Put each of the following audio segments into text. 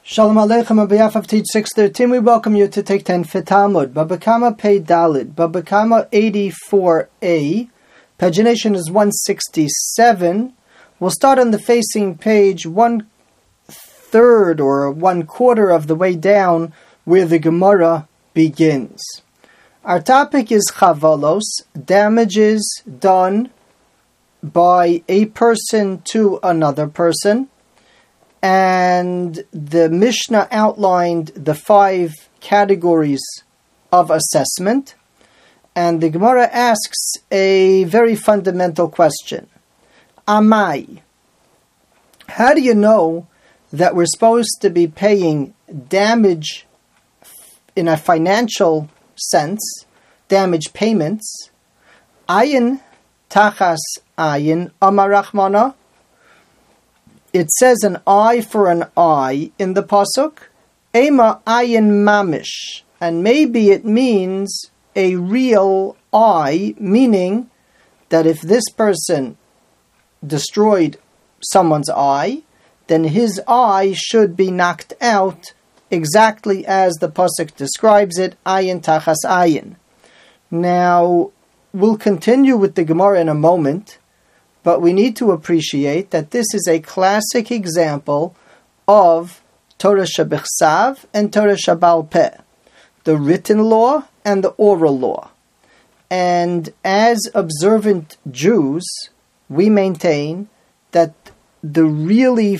Shalom Aleichem. On behalf of Teach 613, we welcome you to Take 10 for Talmud. Baba Kama Pei Dalid. Baba Kama 84a. Pagination is 167. We'll start on the facing page 1/3 or 1/4 of the way down where the Gemara begins. Our topic is chavalos, damages done by a person to another person. And the Mishnah outlined the 5 categories of assessment. And the Gemara asks a very fundamental question. Amai. How do you know that we're supposed to be paying damage in a financial sense, damage payments? Ayin tachas ayin amarachmana. It says an eye for an eye in the pasuk. Ema ayin mamish. And maybe it means a real eye, meaning that if this person destroyed someone's eye, then his eye should be knocked out exactly as the pasuk describes it, ayin tachas ayin. Now, we'll continue with the Gemara in a moment, but we need to appreciate that this is a classic example of Torah Shebichsav and Torah Sheba'al Peh, the written law and the oral law. And as observant Jews, we maintain that the really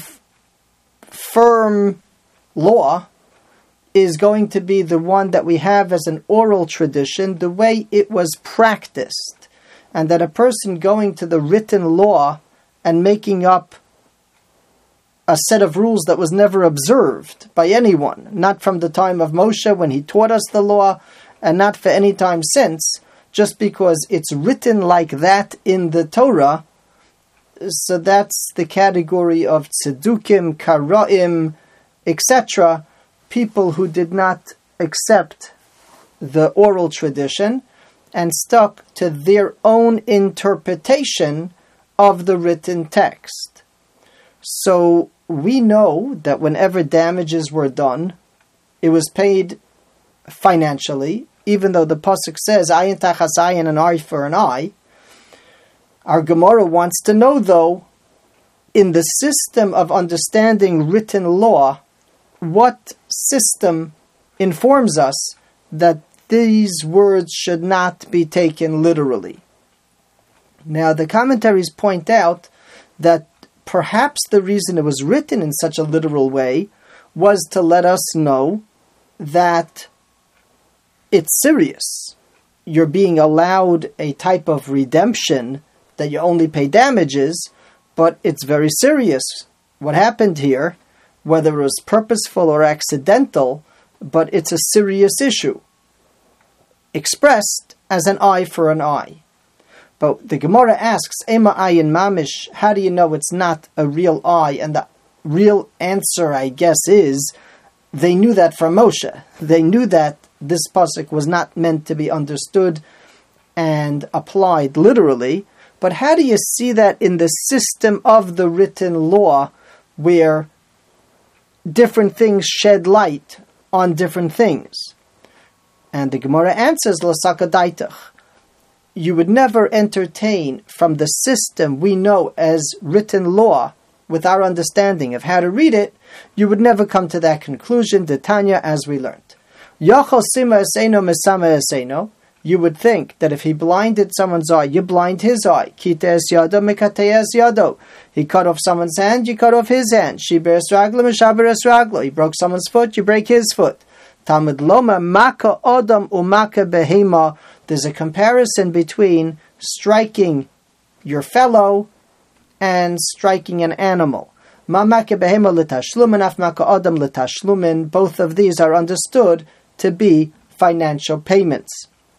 firm law is going to be the one that we have as an oral tradition, the way it was practiced. And that a person going to the written law and making up a set of rules that was never observed by anyone, not from the time of Moshe when he taught us the law, and not for any time since, just because it's written like that in the Torah. So that's the category of tzedukim, karaim, etc., people who did not accept the oral tradition and stuck to their own interpretation of the written text. So we know that whenever damages were done, it was paid financially, even though the pasuk says, ayin tachas ayin, an eye for an eye. Our Gemara wants to know, though, in the system of understanding written law, what system informs us that these words should not be taken literally. Now, the commentaries point out that perhaps the reason it was written in such a literal way was to let us know that it's serious. You're being allowed a type of redemption that you only pay damages, but it's very serious. What happened here, whether it was purposeful or accidental, but it's a serious issue, expressed as an eye for an eye. But the Gemara asks, Ema ayin mamish, how do you know it's not a real eye? And the real answer, I guess, is they knew that from Moshe. They knew that this pasuk was not meant to be understood and applied literally. But how do you see that in the system of the written law, where different things shed light on different things? And the Gemara answers, L'sakadaitach. You would never entertain from the system we know as written law, with our understanding of how to read it, you would never come to that conclusion, the Tanya, as we learned. Yachol sima eseno mesama eseno. You would think that if he blinded someone's eye, you blind his eye. Kita es yado mekatei es yado. He cut off someone's hand, you cut off his hand. Shiber es raglo, meshaber es raglo. He broke someone's foot, you break his foot. Talmud loma maka odam umaka behema. There's a comparison between striking your fellow and striking an animal. Ma maka behema l'tashlumin, af maka odam l'tashlumin. Both of these are understood to be financial payments.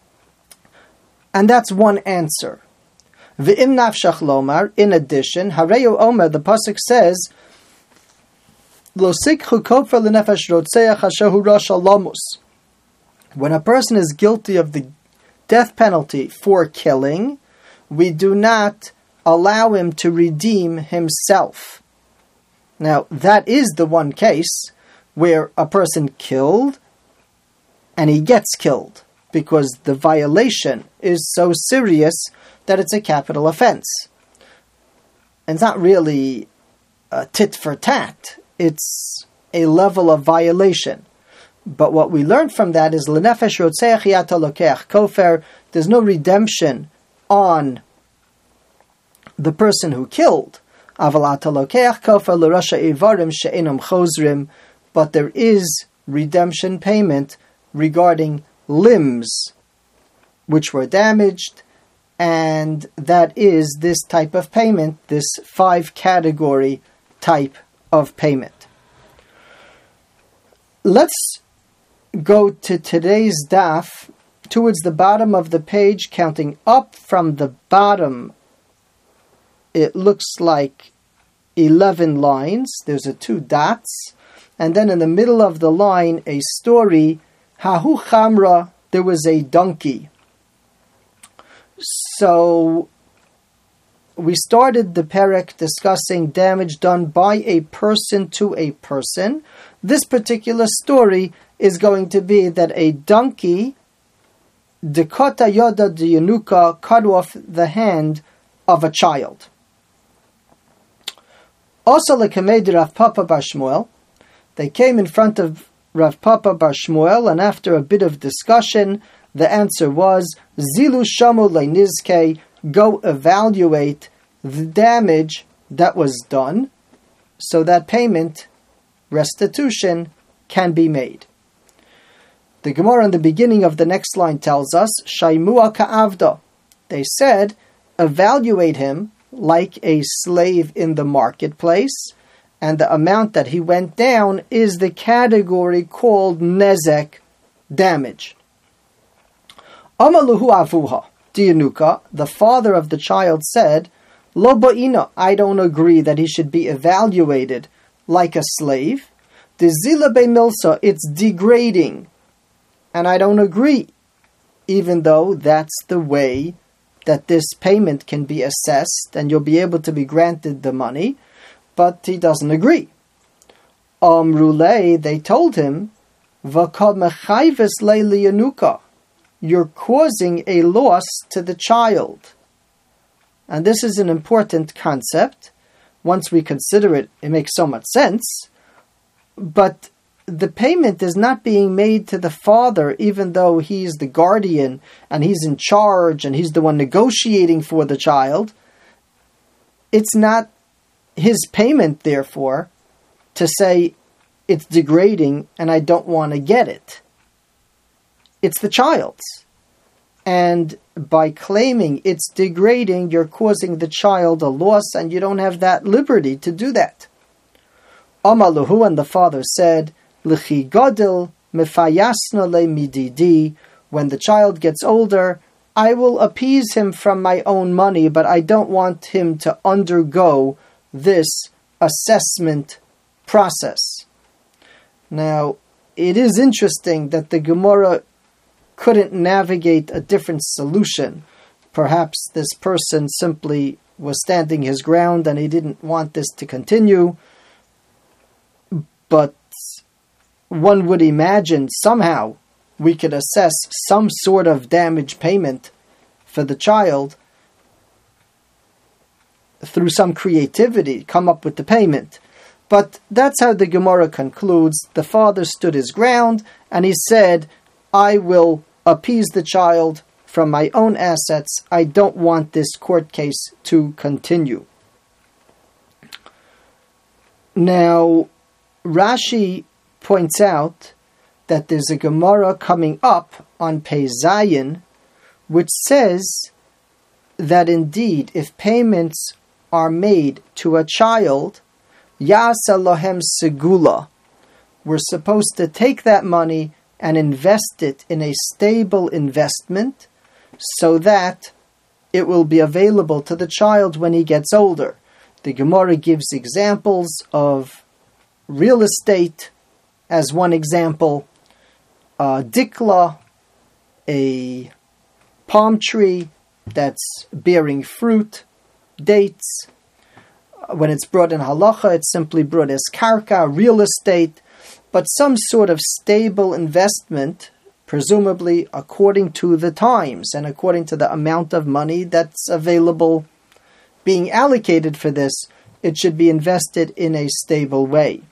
And that's one answer. V'im nafshach lomar, in addition, Hareyu Omer, the pasuk says, Lo sikhu kofer l'nefesh rotzeach ashehu rosh alamus. When a person is guilty of the death penalty for killing, we do not allow him to redeem himself. Now, that is the one case where a person killed and he gets killed because the violation is so serious that it's a capital offense. And it's not really tit for tat. It's a level of violation. But what we learned from that is l'nefesh rotzeach yata lokech kofer. There's no redemption on the person who killed. Aval ata lokech kofer l'rasha ivarim she'enam chozrim. But there is redemption payment regarding limbs which were damaged, and that is this type of payment, this 5-category type of payment. Let's go to today's daf, towards the bottom of the page, counting up from the bottom. It looks like 11 lines. There's 2 dots. And then in the middle of the line, a story, Hahu Chamra, there was a donkey. So we started the perek discussing damage done by a person to a person. This particular story is going to be that a donkey, Dekota Yoda Diyanuka, cut off the hand of a child. Also, Lekamedi Rav Papa Bar Shmuel, they came in front of Rav Papa Bar Shmuel, and after a bit of discussion, the answer was, Zilu Shamu Leinizke, go evaluate the damage that was done, so that payment, restitution, can be made. The Gemara in the beginning of the next line tells us, Shaimua Ka'avda. They said, evaluate him like a slave in the marketplace, and the amount that he went down is the category called nezek, damage. Amaluhu avuha, Diyanuka, the father of the child, said, Lo ba'ina, I don't agree that he should be evaluated like a slave. Dezila be'milsa, it's degrading, and I don't agree, even though that's the way that this payment can be assessed and you'll be able to be granted the money. But he doesn't agree. Amrulei, they told him, V'kad mechayves le'liyanuka, you're causing a loss to the child. And this is an important concept. Once we consider it, it makes so much sense. But the payment is not being made to the father, even though he's the guardian and he's in charge and he's the one negotiating for the child. It's not his payment, therefore, to say it's degrading and I don't want to get it. It's the child's. And by claiming it's degrading, you're causing the child a loss, and you don't have that liberty to do that. Amaluhu, and the father said, L'chi godil mefayasna le mididi, when the child gets older, I will appease him from my own money, but I don't want him to undergo this assessment process. Now, it is interesting that the Gemara couldn't navigate a different solution. Perhaps this person simply was standing his ground and he didn't want this to continue. But one would imagine somehow we could assess some sort of damage payment for the child through some creativity, come up with the payment. But that's how the Gemara concludes. The father stood his ground and he said, I will appease the child from my own assets. I don't want this court case to continue. Now, Rashi points out that there's a Gemara coming up on Pei Zayin which says that indeed if payments are made to a child, Yasa lohem segula, we're supposed to take that money and invest it in a stable investment so that it will be available to the child when he gets older. The Gemara gives examples of real estate as one example, dikla, a palm tree that's bearing fruit, dates. When it's brought in halacha, it's simply brought as karka, real estate. but some sort of stable investment, presumably according to the times and according to the amount of money that's available being allocated for this. It should be invested in a stable way.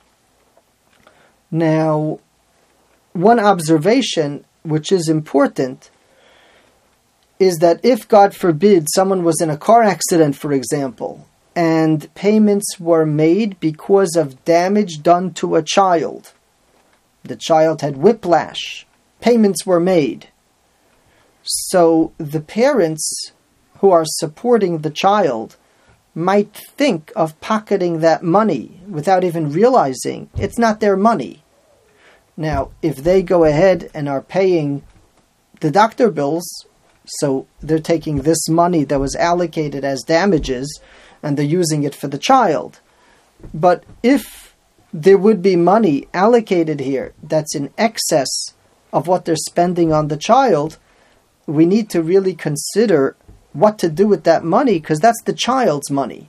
Now, one observation which is important is that if, God forbid, someone was in a car accident, for example, and payments were made because of damage done to a child, the child had whiplash, payments were made. So the parents who are supporting the child might think of pocketing that money without even realizing it's not their money. Now, if they go ahead and are paying the doctor bills, so they're taking this money that was allocated as damages and they're using it for the child. But if there would be money allocated here that's in excess of what they're spending on the child, we need to really consider what to do with that money, because that's the child's money.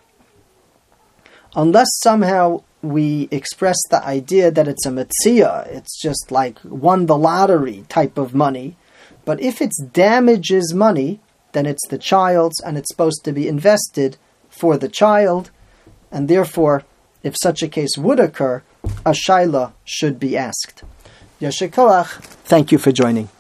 Unless somehow we express the idea that it's a metzia, it's just like won the lottery type of money. But if it's damages money, then it's the child's and it's supposed to be invested for the child. And therefore, if such a case would occur, a shaila should be asked. Yasher koach. Thank you for joining.